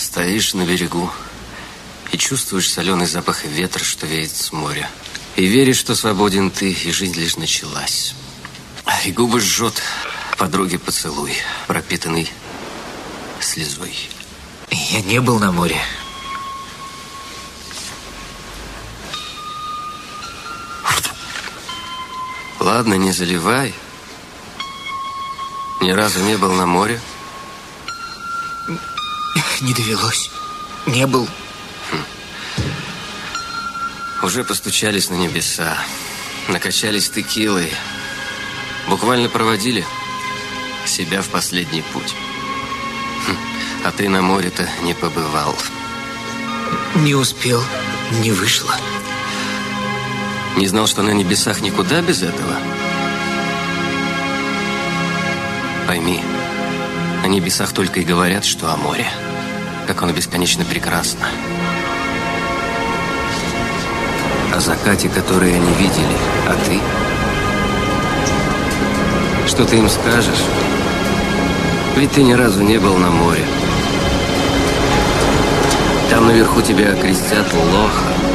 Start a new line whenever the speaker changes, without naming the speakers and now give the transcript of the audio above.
Стоишь на берегу и чувствуешь соленый запах ветра, что веет с моря. И веришь, что свободен ты, и жизнь лишь началась. И губы жжет подруге поцелуй, пропитанный слезой.
Я не был на море.
Ладно, не заливай. Ни разу не был на море?
Не довелось. Не был.
Уже постучались на небеса, накачались текилой, буквально проводили себя в последний путь. А ты на море-то не побывал.
Не успел, не вышло.
Не знал, что на небесах никуда без этого? Пойми, на небесах только и говорят, что о море. Как оно бесконечно прекрасно. О закате, который они видели, а ты? Что ты им скажешь? Ведь ты ни разу не был на море. Там наверху тебя окрестят лохом.